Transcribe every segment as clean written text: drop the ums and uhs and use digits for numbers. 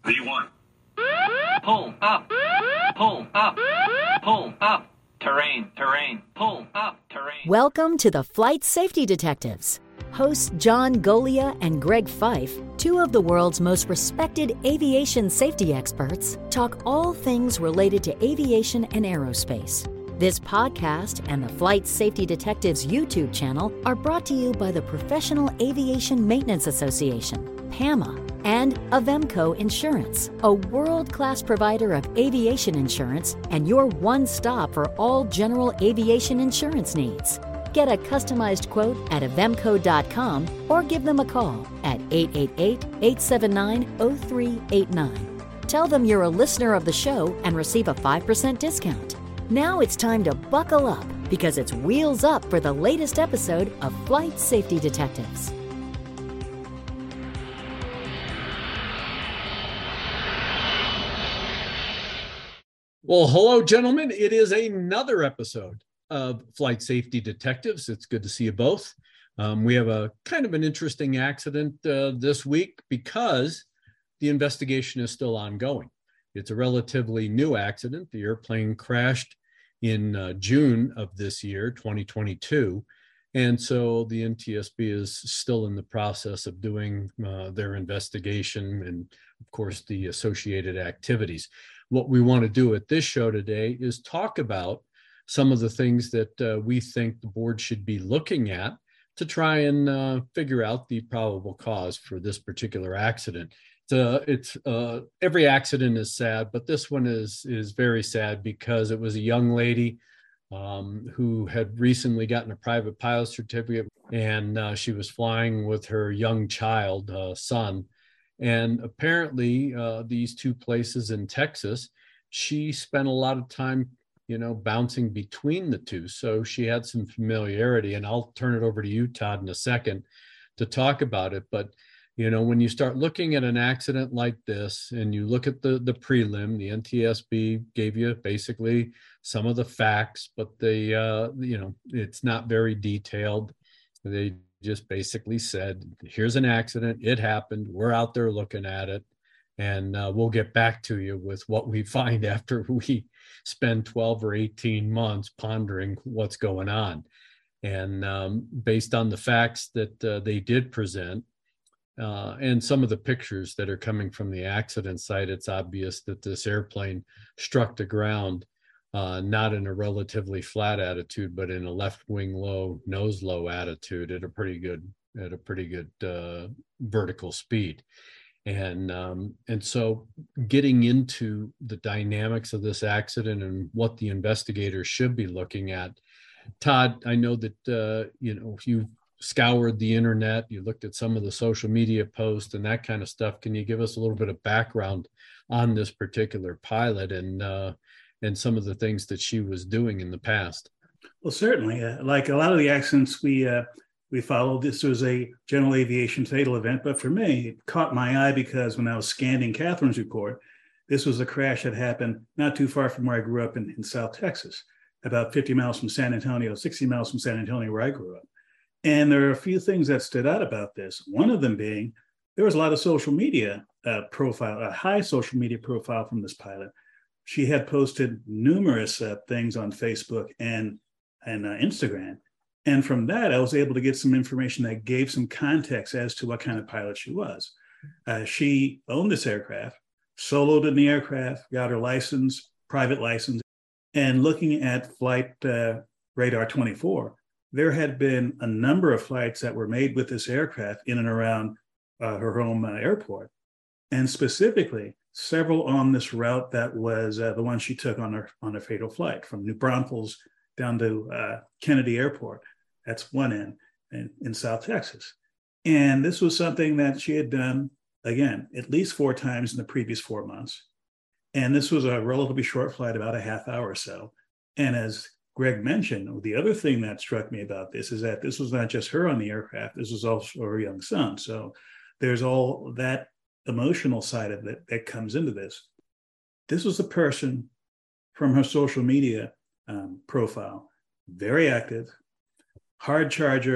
V1. Pull up. Pull up. Pull up. Terrain. Pull up. Terrain. Welcome to the Flight Safety Detectives. Hosts John Golia and Greg Fife, two of the world's most respected aviation safety experts, talk all things related to aviation and aerospace. This podcast and the Flight Safety Detectives YouTube channel are brought to you by the Professional Aviation Maintenance Association, PAMA, and Avemco Insurance, a world-class provider of aviation insurance and your one-stop for all general aviation insurance needs. Get a customized quote at avemco.com or give them a call at 888-879-0389. Tell them you're a listener of the show and receive a 5% discount. Now it's time to buckle up because it's wheels up for the latest episode of Flight Safety Detectives. Well, hello, gentlemen. It is another episode of Flight Safety Detectives. It's good to see you both. We have a kind of an interesting accident this week because the investigation is still ongoing. It's a relatively new accident. The airplane crashed in June of this year, 2022. And so the NTSB is still in the process of doing their investigation and, of course, the associated activities. What we want to do at this show today is talk about some of the things that we think the board should be looking at to try and figure out the probable cause for this particular accident. Every accident is sad, but this one is very sad because it was a young lady who had recently gotten a private pilot certificate, and she was flying with her young child, son. And apparently, these two places in Texas, she spent a lot of time, bouncing between the two. So she had some familiarity, and I'll turn it over to you, Todd, in a second to talk about it. But, when you start looking at an accident like this and you look at the prelim, the NTSB gave you basically some of the facts, but they, it's not very detailed. They just basically said, here's an accident. It happened. We're out there looking at it. And we'll get back to you with what we find after we spend 12 or 18 months pondering what's going on. And based on the facts that they did present and some of the pictures that are coming from the accident site, it's obvious that this airplane struck the ground not in a relatively flat attitude, but in a left wing low, nose low attitude at a pretty good vertical speed. And so getting into the dynamics of this accident and what the investigators should be looking at, Todd, I know that, you scoured the internet, you looked at some of the social media posts and that kind of stuff. Can you give us a little bit of background on this particular pilot and some of the things that she was doing in the past? Well, certainly. Like a lot of the accidents we followed, this was a general aviation fatal event. But for me, it caught my eye because when I was scanning Catherine's report, this was a crash that happened not too far from where I grew up in South Texas, about 50 miles from San Antonio, 60 miles from San Antonio, where I grew up. And there are a few things that stood out about this. One of them being there was a lot of social media profile, a high social media profile from this pilot. She had posted numerous things on Facebook and Instagram. And from that, I was able to get some information that gave some context as to what kind of pilot she was. She owned this aircraft, soloed in the aircraft, got her license, private license. And looking at Flight Radar 24, there had been a number of flights that were made with this aircraft in and around her home airport. And specifically, several on this route that was the one she took on her fatal flight from New Braunfels down to Kennedy Airport. That's one end in South Texas. And this was something that she had done, again, at least 4 times in the previous 4 months. And this was a relatively short flight, about a half hour or so. And as Greg mentioned, the other thing that struck me about this is that this was not just her on the aircraft, this was also her young son. So there's all that emotional side of it that comes into this. This was a person from her social media profile, very active, hard charger,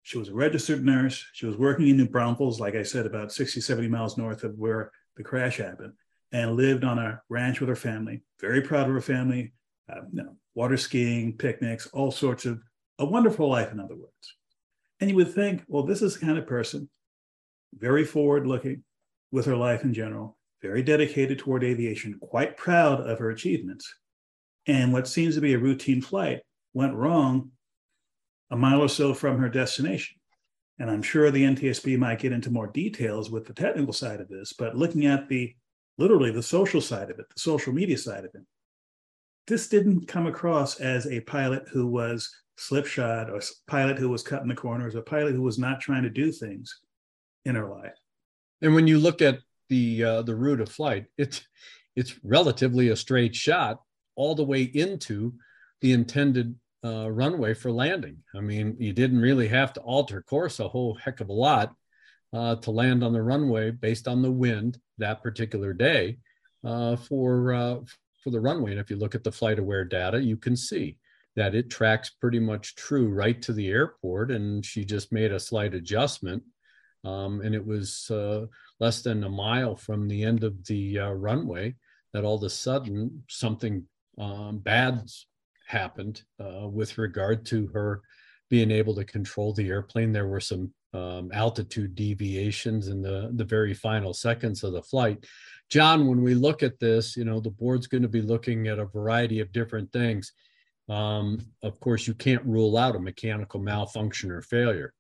She was a registered nurse. She was working in New Braunfels, like I said, about 60, 70 miles north of where the crash happened, and lived on a ranch with her family. Very proud of her family, water skiing, picnics, all sorts of a wonderful life, in other words. And you would think, well, this is the kind of person, very forward-looking with her life in general, very dedicated toward aviation, quite proud of her achievements. And what seems to be a routine flight went wrong a mile or so from her destination. And I'm sure the NTSB might get into more details with the technical side of this, but looking at literally the social side of it, the social media side of it, this didn't come across as a pilot who was slipshod, or a pilot who was cutting the corners, a pilot who was not trying to do things in her life. And when you look at the route of flight, it's relatively a straight shot all the way into the intended runway for landing. I mean, you didn't really have to alter course a whole heck of a lot to land on the runway based on the wind that particular day for the runway. And if you look at the flight aware data, you can see that it tracks pretty much true right to the airport. And she just made a slight adjustment. And it was less than a mile from the end of the runway that all of a sudden something bad happened with regard to her being able to control the airplane. There were some altitude deviations in the very final seconds of the flight. John, when we look at this, the board's going to be looking at a variety of different things. Of course, you can't rule out a mechanical malfunction or failure.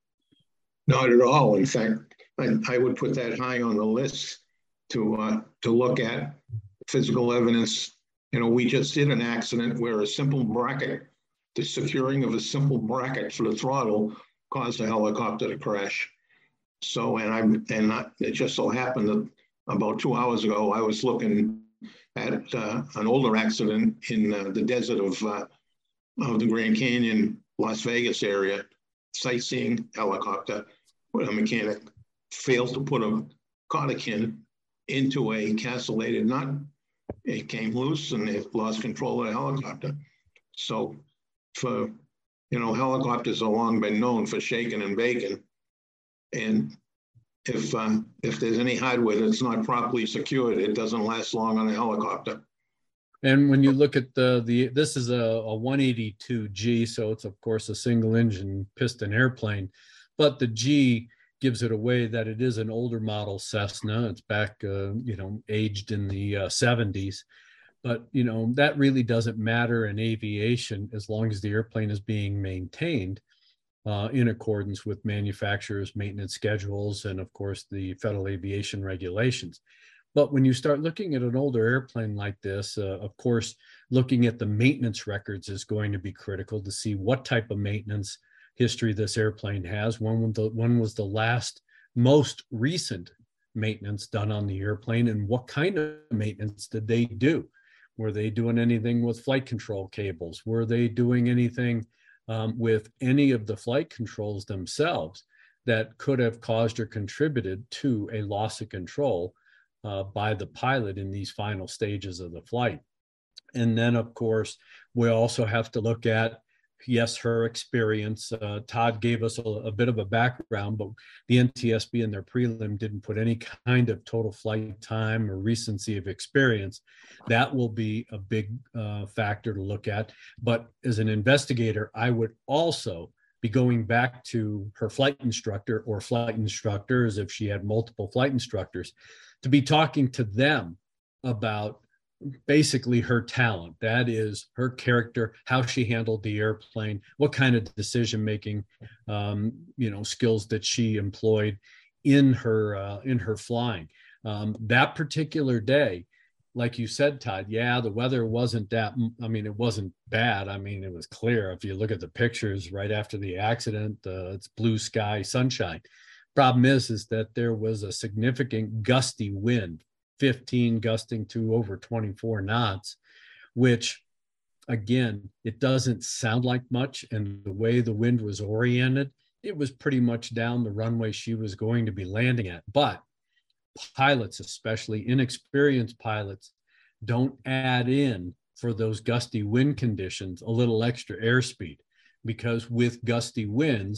Not at all. In fact, I would put that high on the list to look at physical evidence. We just did an accident where a simple bracket, the securing of a simple bracket for the throttle, caused a helicopter to crash. So, it just so happened that about 2 hours ago, I was looking at an older accident in the desert of the Grand Canyon, Las Vegas area, sightseeing helicopter, where a mechanic failed to put a Kodakin into a castellated nut. It came loose and it lost control of the helicopter. So helicopters have long been known for shaking and baking. And if there's any hardware that's not properly secured, it doesn't last long on a helicopter. And when you look at this is a 182G, so it's of course a single engine piston airplane, but the G gives it away that it is an older model Cessna. It's back, aged in the 70s. But, that really doesn't matter in aviation as long as the airplane is being maintained in accordance with manufacturers' maintenance schedules and, of course, the Federal Aviation regulations. But when you start looking at an older airplane like this, of course, looking at the maintenance records is going to be critical to see what type of maintenance history this airplane has. When was the last most recent maintenance done on the airplane, and what kind of maintenance did they do? Were they doing anything with flight control cables? Were they doing anything with any of the flight controls themselves that could have caused or contributed to a loss of control by the pilot in these final stages of the flight? And then, of course, we also have to look at, yes, her experience. Todd gave us a bit of a background, but the NTSB in their prelim didn't put any kind of total flight time or recency of experience. That will be a big factor to look at. But as an investigator, I would also be going back to her flight instructor or flight instructors, if she had multiple flight instructors, to be talking to them about basically her talent. That is her character, how she handled the airplane, what kind of decision-making, skills that she employed in her flying. That particular day, like you said, Todd, yeah, the weather wasn't it wasn't bad. It was clear. If you look at the pictures right after the accident, it's blue sky, sunshine. Problem is that there was a significant gusty wind, 15 gusting to over 24 knots, which, again, it doesn't sound like much. And the way the wind was oriented, it was pretty much down the runway she was going to be landing at. But pilots, especially inexperienced pilots, don't add in, for those gusty wind conditions, a little extra airspeed, because with gusty winds,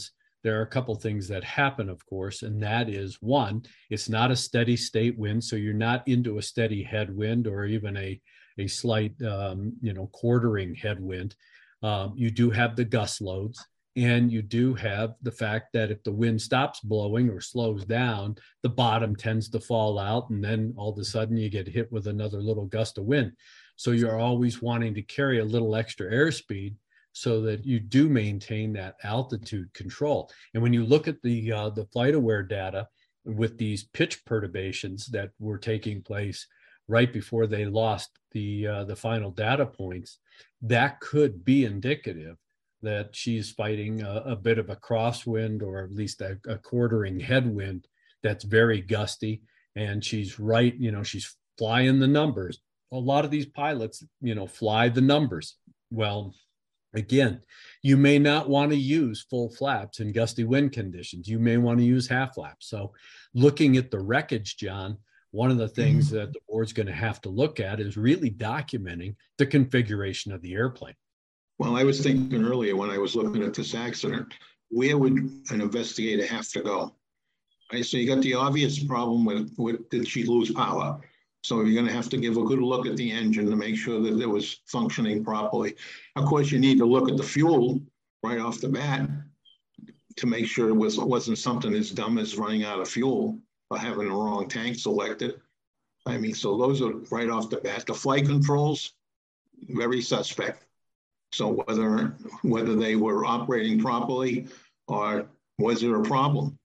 there are a couple things that happen, of course, and that is, one, it's not a steady state wind, so you're not into a steady headwind or even a slight, quartering headwind. You do have the gust loads, and you do have the fact that if the wind stops blowing or slows down, the bottom tends to fall out, and then all of a sudden you get hit with another little gust of wind. So you're always wanting to carry a little extra airspeed so that you do maintain that altitude control. And when you look at the FlightAware data with these pitch perturbations that were taking place right before they lost the final data points, that could be indicative that she's fighting a bit of a crosswind, or at least a quartering headwind that's very gusty. And she's right, she's flying the numbers. A lot of these pilots, fly the numbers. Well, again, you may not want to use full flaps in gusty wind conditions. You may want to use half flaps. So looking at the wreckage, John, one of the things that the board's going to have to look at is really documenting the configuration of the airplane. Well, I was thinking earlier when I was looking at this accident, where would an investigator have to go? Right, so you got the obvious problem with did she lose power? So you're going to have to give a good look at the engine to make sure that it was functioning properly. Of course, you need to look at the fuel right off the bat to make sure it wasn't something as dumb as running out of fuel or having the wrong tank selected. I mean, so those are right off the bat. The flight controls, very suspect. So whether they were operating properly or was there a problem?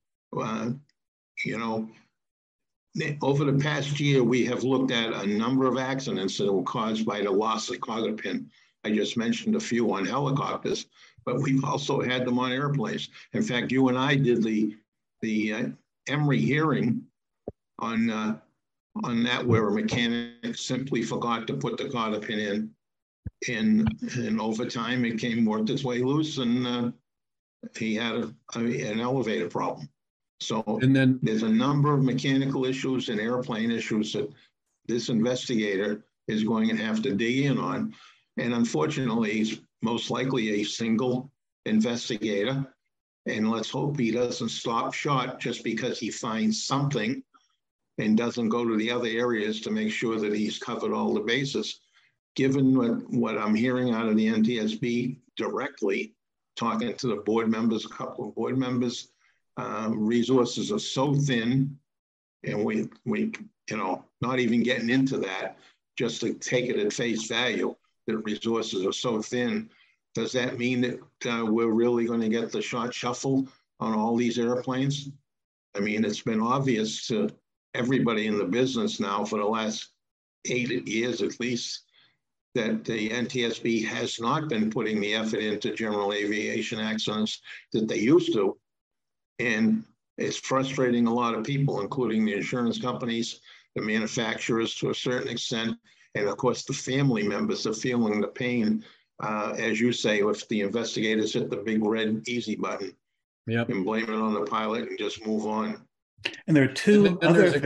Over the past year, we have looked at a number of accidents that were caused by the loss of cockpit pin. I just mentioned a few on helicopters, but we've also had them on airplanes. In fact, you and I did the Emory hearing on that, where a mechanic simply forgot to put the cockpit pin in. And over time, it worked its way loose, and he had an elevator problem. So and then there's a number of mechanical issues and airplane issues that this investigator is going to have to dig in on. And unfortunately, he's most likely a single investigator. And let's hope he doesn't stop short just because he finds something and doesn't go to the other areas to make sure that he's covered all the bases. Given what I'm hearing out of the NTSB directly, talking to the board members, a couple of board members, resources are so thin, and we not even getting into that, just to take it at face value, that resources are so thin. Does that mean that we're really going to get the short shuffle on all these airplanes? I mean, it's been obvious to everybody in the business now for the last 8 years at least that the NTSB has not been putting the effort into general aviation accidents that they used to. And it's frustrating a lot of people, including the insurance companies, the manufacturers to a certain extent, and of course the family members are feeling the pain, as you say, if the investigators hit the big red easy button. Yep. And blame it on the pilot and just move on. And there are two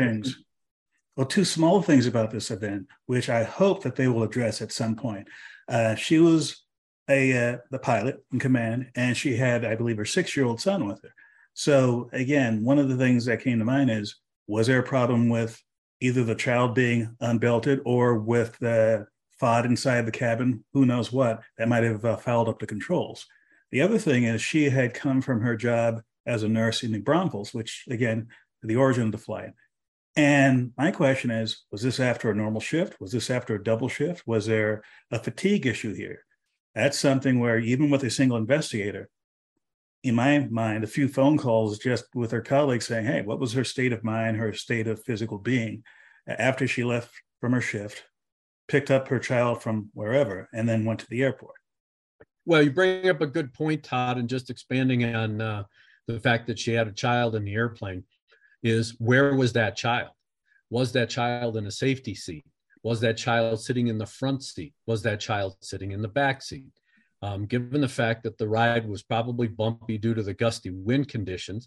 small things about this event, which I hope that they will address at some point. She was the pilot in command, and she had, I believe, her 6-year-old son with her. So again, one of the things that came to mind is, was there a problem with either the child being unbelted or with the FOD inside the cabin? Who knows what? That might have fouled up the controls. The other thing is, she had come from her job as a nurse in New Braunfels, which, again, the origin of the flight. And my question is, was this after a normal shift? Was this after a double shift? Was there a fatigue issue here? That's something where even with a single investigator, in my mind, a few phone calls just with her colleagues saying, hey, what was her state of mind, her state of physical being after she left from her shift, picked up her child from wherever, and then went to the airport? Well, you bring up a good point, Todd, and just expanding on the fact that she had a child in the airplane is, where was that child? Was that child in a safety seat? Was that child sitting in the front seat? Was that child sitting in the back seat? Given the fact that the ride was probably bumpy due to the gusty wind conditions,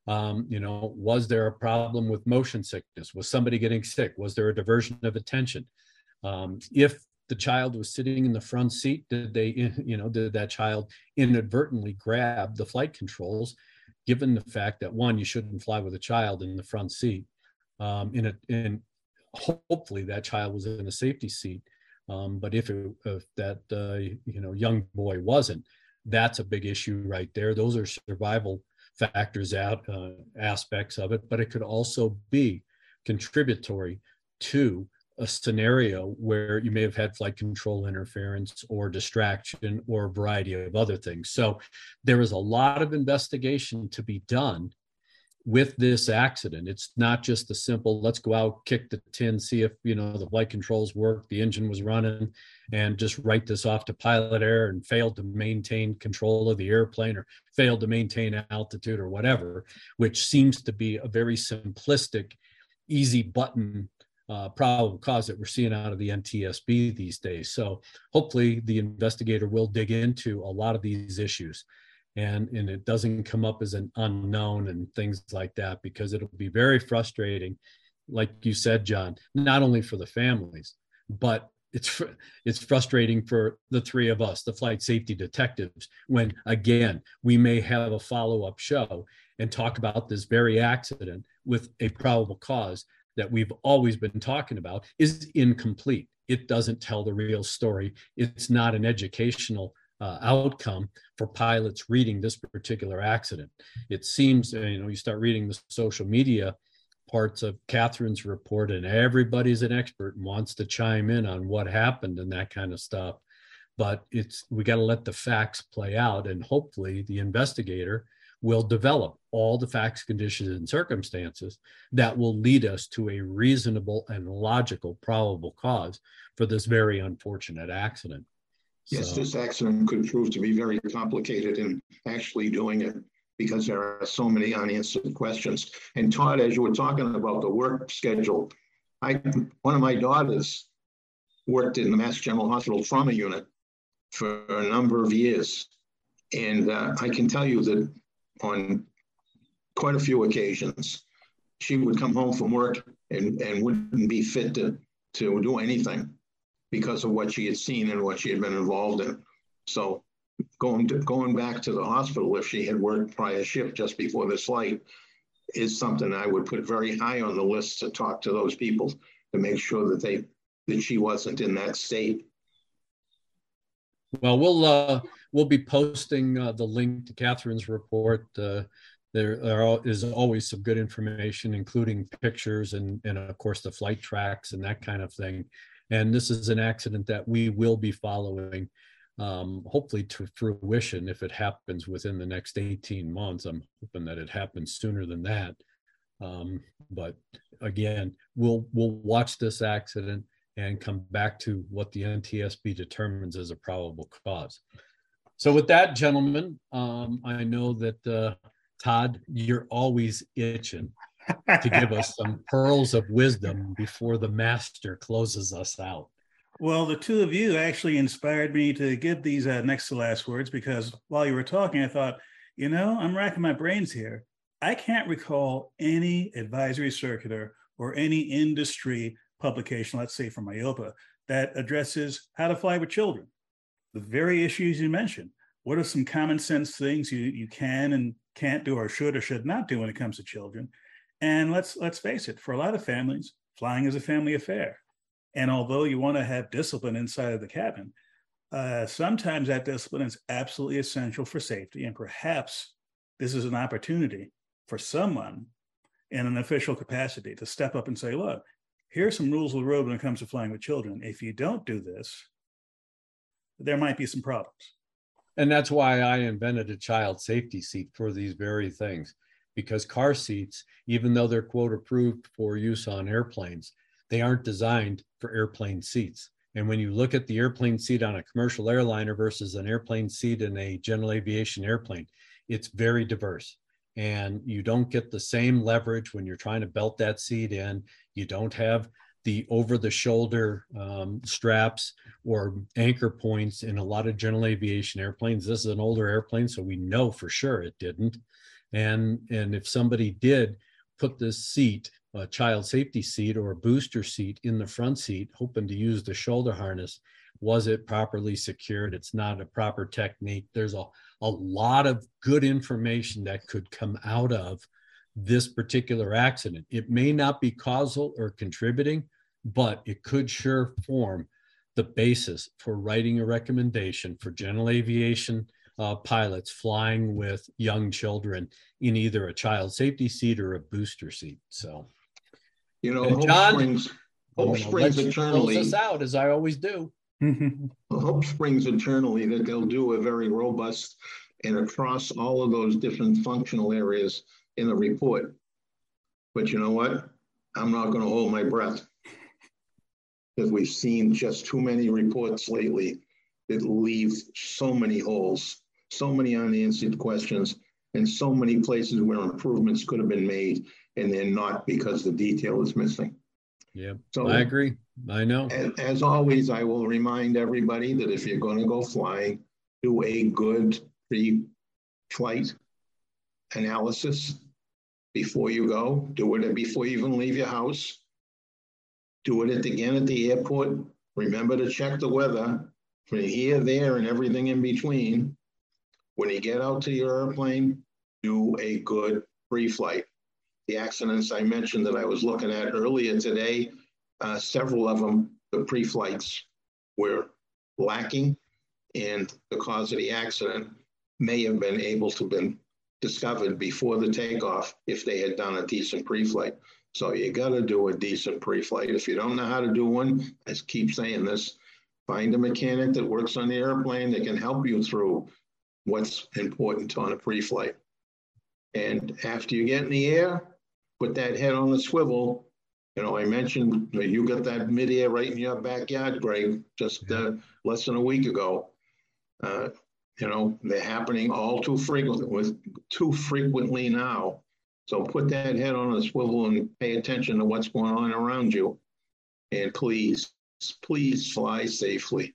was there a problem with motion sickness? Was somebody getting sick? Was there a diversion of attention? If the child was sitting in the front seat, did that child inadvertently grab the flight controls given the fact that, one, you shouldn't fly with a child in the front seat, and hopefully that child was in a safety seat. But if that young boy wasn't, that's a big issue right there. Those are survival factors aspects of it, but it could also be contributory to a scenario where you may have had flight control interference or distraction or a variety of other things. So there is a lot of investigation to be done with this accident. It's not just a simple, let's go out, kick the tin, see if, the flight controls work, the engine was running, and just write this off to pilot error and failed to maintain control of the airplane or failed to maintain altitude or whatever, which seems to be a very simplistic, easy button probable cause that we're seeing out of the NTSB these days. So hopefully the investigator will dig into a lot of these issues and it doesn't come up as an unknown and things like that, because it'll be very frustrating, like you said, John, not only for the families, but it's frustrating for the three of us, the flight safety detectives, when, again, we may have a follow-up show and talk about this very accident with a probable cause that we've always been talking about is incomplete. It doesn't tell the real story. It's not an educational outcome for pilots reading this particular accident. It seems, you start reading the social media parts of Catherine's report and everybody's an expert and wants to chime in on what happened and that kind of stuff. But we got to let the facts play out, and hopefully the investigator will develop all the facts, conditions, and circumstances that will lead us to a reasonable and logical probable cause for this very unfortunate accident. Yes, this accident could prove to be very complicated in actually doing it, because there are so many unanswered questions. And Todd, as you were talking about the work schedule, one of my daughters worked in the Mass General Hospital trauma unit for a number of years. And I can tell you that on quite a few occasions, she would come home from work and wouldn't be fit to do anything because of what she had seen and what she had been involved in. So going back to the hospital, if she had worked prior shift just before this flight, is something I would put very high on the list to talk to those people to make sure that she wasn't in that state. Well, we'll be posting the link to Catherine's report. There is always some good information, including pictures and of course the flight tracks and that kind of thing. And this is an accident that we will be following, hopefully to fruition if it happens within the next 18 months. I'm hoping that it happens sooner than that. But again, we'll watch this accident and come back to what the NTSB determines as a probable cause. So with that, gentlemen, I know that Todd, you're always itching to give us some pearls of wisdom before the master closes us out. Well, the two of you actually inspired me to give these next to last words, because while you were talking, I thought, I'm racking my brains here. I can't recall any advisory circular or any industry publication, let's say from IOPA, that addresses how to fly with children. The very issues you mentioned. What are some common sense things you can and can't do, or should not do when it comes to children? And let's face it, for a lot of families, flying is a family affair. And although you want to have discipline inside of the cabin, sometimes that discipline is absolutely essential for safety. And perhaps this is an opportunity for someone in an official capacity to step up and say, look, here's some rules of the road when it comes to flying with children. If you don't do this, there might be some problems. And that's why I invented a child safety seat for these very things, because car seats, even though they're quote approved for use on airplanes, they aren't designed for airplane seats. And when you look at the airplane seat on a commercial airliner versus an airplane seat in a general aviation airplane, it's very diverse. And you don't get the same leverage when you're trying to belt that seat in. You don't have the over-the-shoulder straps or anchor points in a lot of general aviation airplanes. This is an older airplane, so we know for sure it didn't. And if somebody did put this seat, a child safety seat or a booster seat in the front seat, hoping to use the shoulder harness, was it properly secured? It's not a proper technique. There's a a lot of good information that could come out of this particular accident. It may not be causal or contributing, but it could sure form the basis for writing a recommendation for general aviation pilots flying with young children in either a child safety seat or a booster seat. So, Hope John, springs eternally. Close us out, as I always do. Hope springs eternally that they'll do a very robust and across all of those different functional areas in the report. But you know what? I'm not going to hold my breath, because we've seen just too many reports lately that leave so many holes, so many unanswered questions, and so many places where improvements could have been made, and they're not because the detail is missing. Yeah, so I agree. I know. As always, I will remind everybody that if you're going to go flying, do a good pre-flight analysis before you go. Do it before you even leave your house. Do it again at the airport. Remember to check the weather from here, there, and everything in between. When you get out to your airplane, do a good pre-flight. The accidents I mentioned that I was looking at earlier today, several of them, the pre-flights were lacking, and the cause of the accident may have been able to have been discovered before the takeoff if they had done a decent pre-flight. So you got to do a decent pre-flight. If you don't know how to do one, I keep saying this, find a mechanic that works on the airplane that can help you through what's important on a pre-flight. And after you get in the air, put that head on the swivel. I mentioned you got that mid-air right in your backyard, Greg, just less than a week ago. They're happening all too frequently now. So put that head on a swivel and pay attention to what's going on around you. And please fly safely.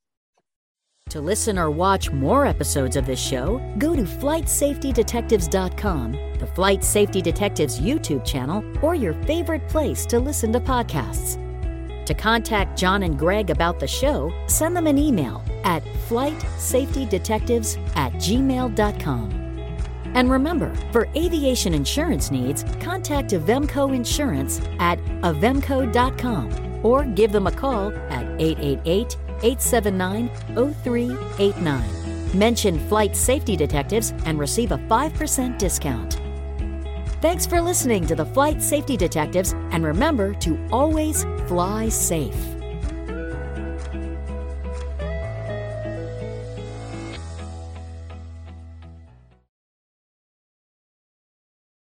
To listen or watch more episodes of this show, go to FlightSafetyDetectives.com, the Flight Safety Detectives YouTube channel, or your favorite place to listen to podcasts. To contact John and Greg about the show, send them an email at FlightSafetyDetectives@gmail.com. And remember, for aviation insurance needs, contact Avemco Insurance at avemco.com or give them a call at 888-879-0389. Mention Flight Safety Detectives and receive a 5% discount. Thanks for listening to the Flight Safety Detectives, and remember to always fly safe.